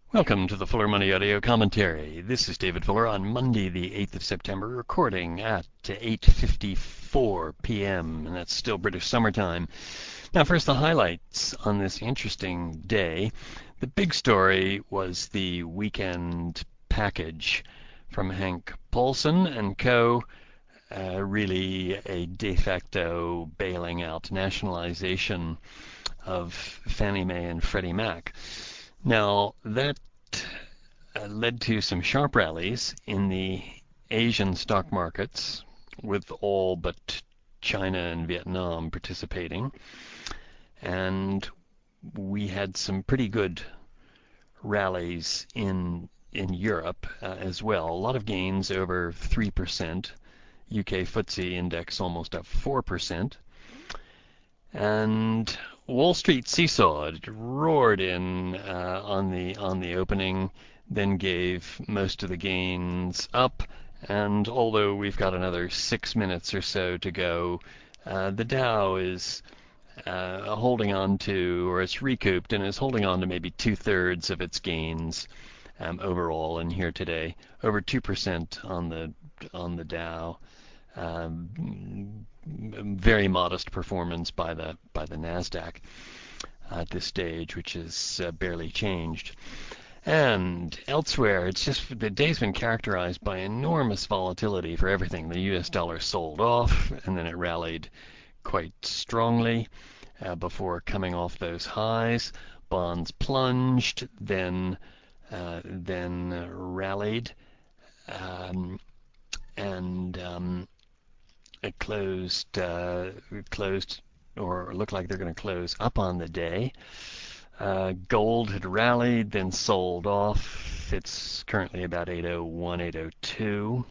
Welcome to the Fuller Money Audio Commentary. This is David Fuller on Monday, the 8th of September, recording at 8:54 p.m., and that's still British summertime. Now, first, the highlights on this interesting day. The big story was the weekend package from Hank Paulson and co., really a de facto bailing out nationalization of Fannie Mae and Freddie Mac. Now, that led to some sharp rallies in the Asian stock markets, with all but China and Vietnam participating. And we had some pretty good rallies in Europe as well. A lot of gains, over 3%. UK FTSE index almost up 4%. And Wall Street seesawed, roared in on the opening, then gave most of the gains up. And although we've got another 6 minutes or so to go, the Dow is holding on to, or it's recouped and is holding on to maybe 2/3 of its gains overall in here today, over 2% on the Dow. Very modest performance by the Nasdaq at this stage, which is barely changed. And elsewhere, it's just the day's been characterized by enormous volatility for everything. The U.S. dollar sold off, and then it rallied quite strongly before coming off those highs. Bonds plunged, then rallied, and it closed, or looked like they're going to close up on the day. Gold had rallied, then sold off. It's currently about 801, 802.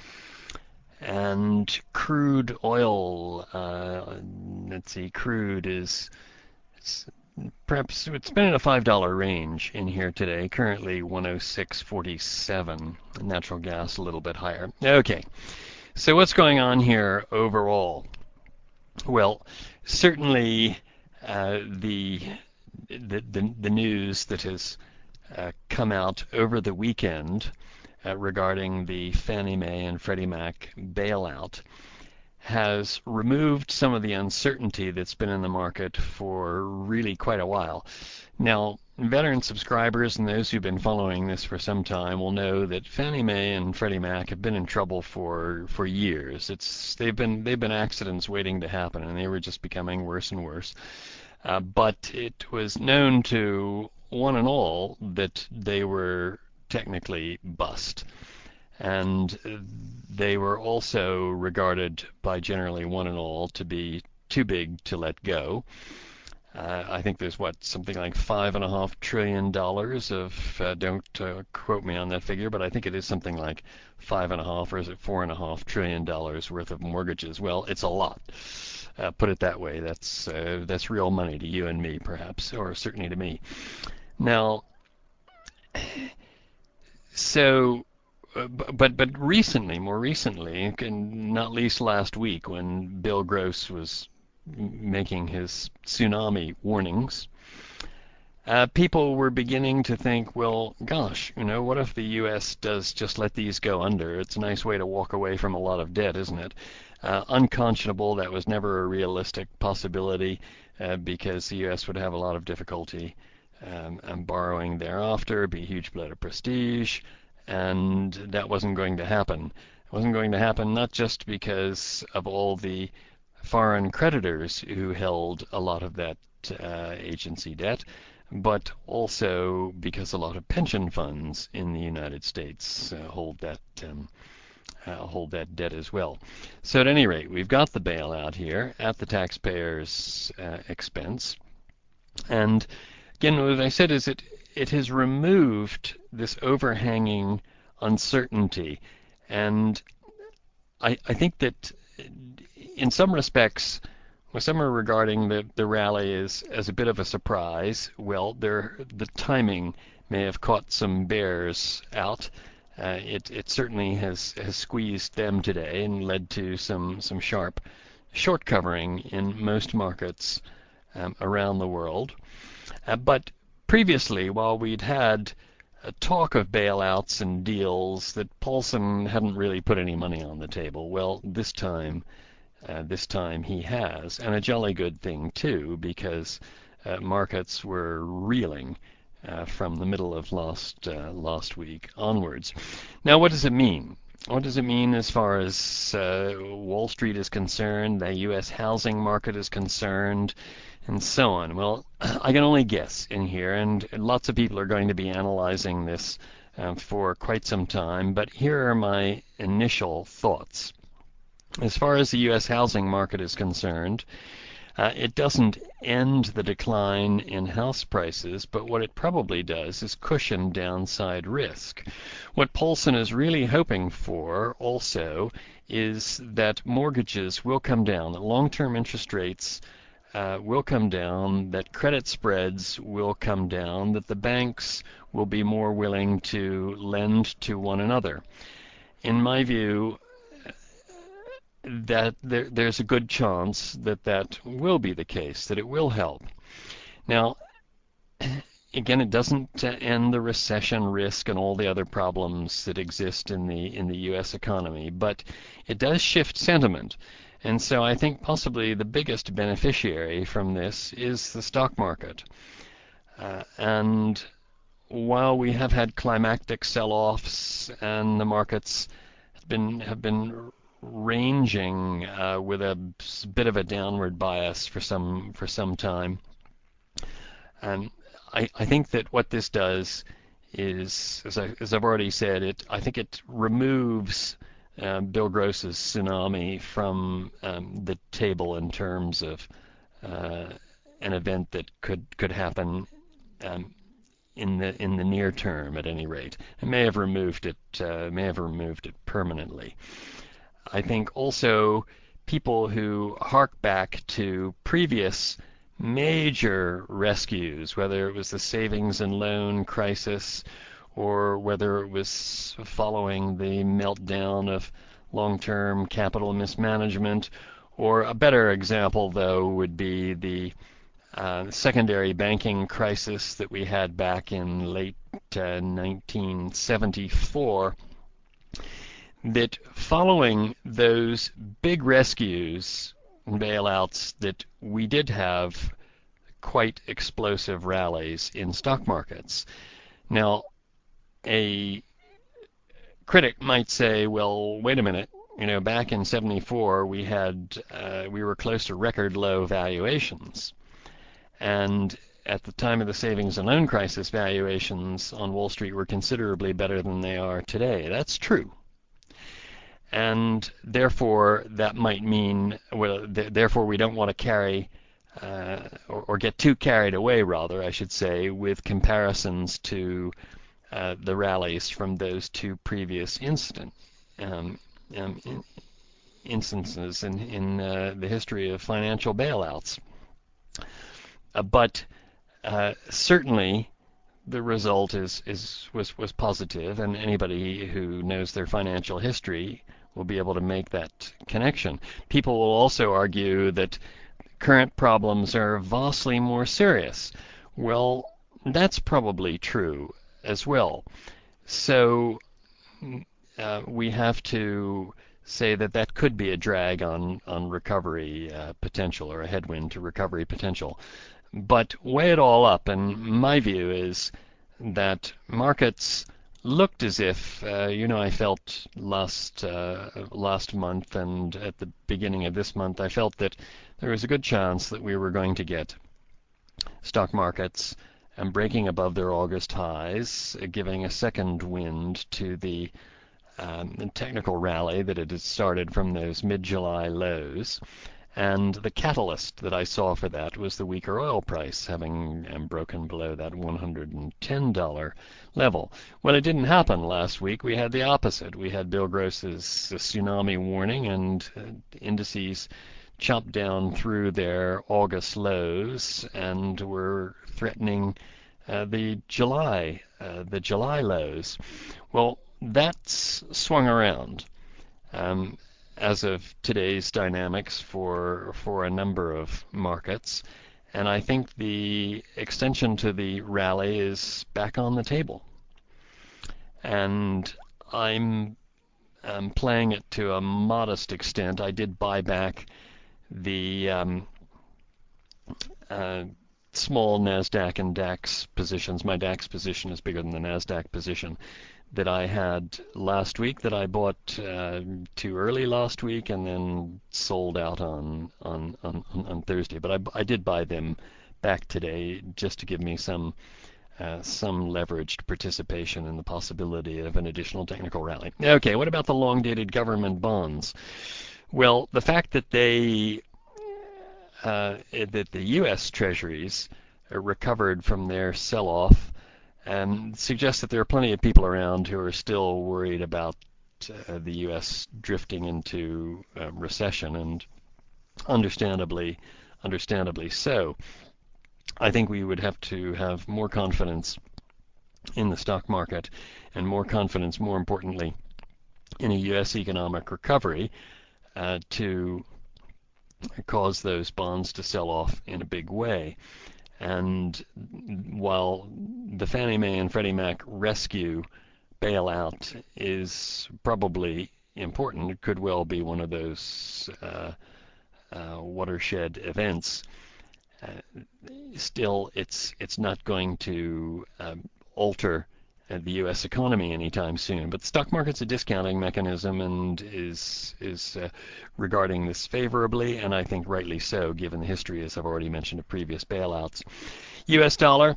And crude oil, let's see, crude is perhaps it's been in a $5 range in here today. Currently 106.47. Natural gas a little bit higher. Okay. So what's going on here overall? Well, certainly the news that has come out over the weekend regarding the Fannie Mae and Freddie Mac bailout has removed some of the uncertainty that's been in the market for really quite a while. Now, veteran subscribers and those who've been following this for some time will know that Fannie Mae and Freddie Mac have been in trouble for years. They've been accidents waiting to happen, and they were just becoming worse and worse. But it was known to one and all that they were technically bust. And they were also regarded by generally one and all to be too big to let go. I think there's something like $5.5 trillion of, don't quote me on that figure, but I think it is something like 5.5, or is it $4.5 trillion worth of mortgages. Well, it's a lot. Put it that way. That's real money to you and me, perhaps, or certainly to me. Now, so. But recently, more recently, and not least last week, when Bill Gross was making his tsunami warnings, people were beginning to think, well, gosh, what if the U.S. does just let these go under? It's a nice way to walk away from a lot of debt, isn't it? Unconscionable. That was never a realistic possibility because the U.S. would have a lot of difficulty borrowing thereafter, be a huge blow to prestige. And that wasn't going to happen. It wasn't going to happen not just because of all the foreign creditors who held a lot of that agency debt, but also because a lot of pension funds in the United States hold that debt as well. So at any rate, we've got the bailout here at the taxpayers' expense. And again, what I said is it has removed this overhanging uncertainty. And I think that in some respects, some are regarding the rally as a bit of a surprise. Well, the timing may have caught some bears out. It certainly has squeezed them today and led to some sharp short covering in most markets around the world. But previously, while we'd had talk of bailouts and deals that Paulson hadn't really put any money on the table. Well, this time he has, and a jolly good thing too, because markets were reeling from the middle of last week onwards. Now, what does it mean? What does it mean as far as Wall Street is concerned, the U.S. housing market is concerned, and so on? Well, I can only guess in here, and lots of people are going to be analyzing this for quite some time, but here are my initial thoughts. As far as the U.S. housing market is concerned, it doesn't end the decline in house prices, but what it probably does is cushion downside risk. What Paulson is really hoping for also is that mortgages will come down, that long-term interest rates will come down, that credit spreads will come down, that the banks will be more willing to lend to one another. In my view, that there's a good chance that that will be the case, that it will help. Now, again, it doesn't end the recession risk and all the other problems that exist in the U.S. economy, but it does shift sentiment. And so I think possibly the biggest beneficiary from this is the stock market. And while we have had climactic sell-offs and the markets have been ranging with a bit of a downward bias for some time. I think that what this does is, as I've already said, I think it removes Bill Gross's tsunami from the table in terms of an event that could happen in the near term, at any rate. It may have removed it permanently. I think also people who hark back to previous major rescues, whether it was the savings and loan crisis or whether it was following the meltdown of long-term capital mismanagement, or a better example, though, would be the secondary banking crisis that we had back in late 1974, that following those big rescues and bailouts, that we did have quite explosive rallies in stock markets. Now, a critic might say, well, wait a minute, back in 74 we were close to record low valuations. And at the time of the savings and loan crisis, valuations on Wall Street were considerably better than they are today. That's true. And therefore, that might mean, well, therefore we don't want to carry, or get too carried away, rather, I should say, with comparisons to the rallies from those two previous instances in the history of financial bailouts. But certainly, the result was positive, and anybody who knows their financial history will be able to make that connection. People will also argue that current problems are vastly more serious. Well, that's probably true as well. So we have to say that that could be a drag on recovery potential, or a headwind to recovery potential. But weigh it all up, and my view is that markets looked as if, I felt last month and at the beginning of this month, I felt that there was a good chance that we were going to get stock markets breaking above their August highs, giving a second wind to the technical rally that had started from those mid-July lows. And the catalyst that I saw for that was the weaker oil price, having broken below that $110 level. Well, it didn't happen last week. We had the opposite. We had Bill Gross's tsunami warning, and indices chopped down through their August lows and were threatening the July lows. Well, that's swung around. As of today's dynamics for a number of markets, and I think the extension to the rally is back on the table. and I'm playing it to a modest extent. I did buy back the uh, small NASDAQ and DAX positions. My DAX position is bigger than the NASDAQ position that I had last week, that I bought too early last week and then sold out on Thursday. But I did buy them back today just to give me some leveraged participation in the possibility of an additional technical rally. Okay, what about the long-dated government bonds? Well, the fact that that the U.S. Treasuries recovered from their sell-off suggests that there are plenty of people around who are still worried about the U.S. drifting into recession, and understandably so. I think we would have to have more confidence in the stock market, and more confidence, more importantly, in a U.S. economic recovery to cause those bonds to sell off in a big way. And while the Fannie Mae and Freddie Mac rescue bailout is probably important, it could well be one of those watershed events. Still, it's not going to alter the U.S. economy anytime soon. But the stock market's a discounting mechanism and is regarding this favorably, and I think rightly so, given the history, as I've already mentioned, of previous bailouts. U.S. dollar,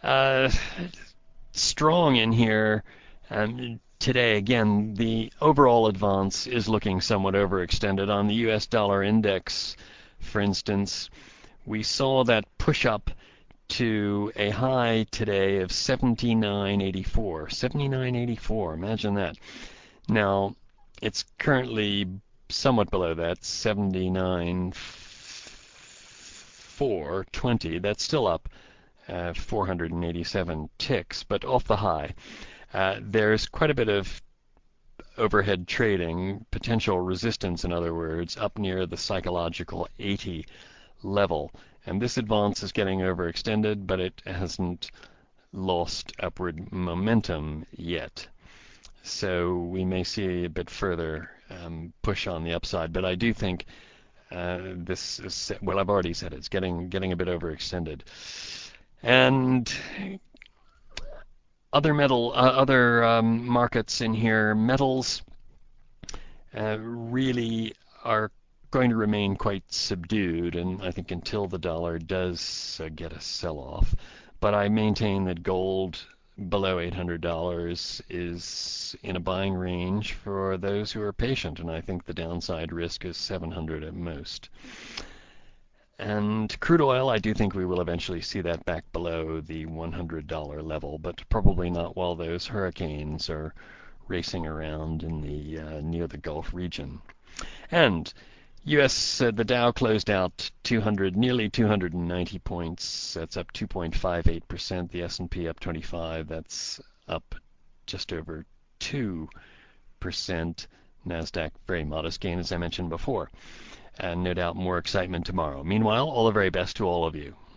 strong in here. Today, again, the overall advance is looking somewhat overextended. On the U.S. dollar index, for instance, we saw that push up to a high today of 79.84. 79.84, imagine that. Now, it's currently somewhat below that, 79.420. That's still up 487 ticks, but off the high. There's quite a bit of overhead trading, potential resistance, in other words, up near the psychological 80 level. And this advance is getting overextended, but it hasn't lost upward momentum yet. So we may see a bit further push on the upside. But I do think this is, well, I've already said it's getting a bit overextended. And other markets in here, metals really are going to remain quite subdued, and I think until the dollar does get a sell-off. But I maintain that gold below $800 is in a buying range for those who are patient, and I think the downside risk is 700 at most. And crude oil, I do think we will eventually see that back below the $100 level, but probably not while those hurricanes are racing around in the near the Gulf region. And U.S. The Dow closed out nearly 290 points. That's up 2.58%. The S&P up 25. That's up just over 2%. Nasdaq very modest gain, as I mentioned before. And no doubt more excitement tomorrow. Meanwhile, all the very best to all of you.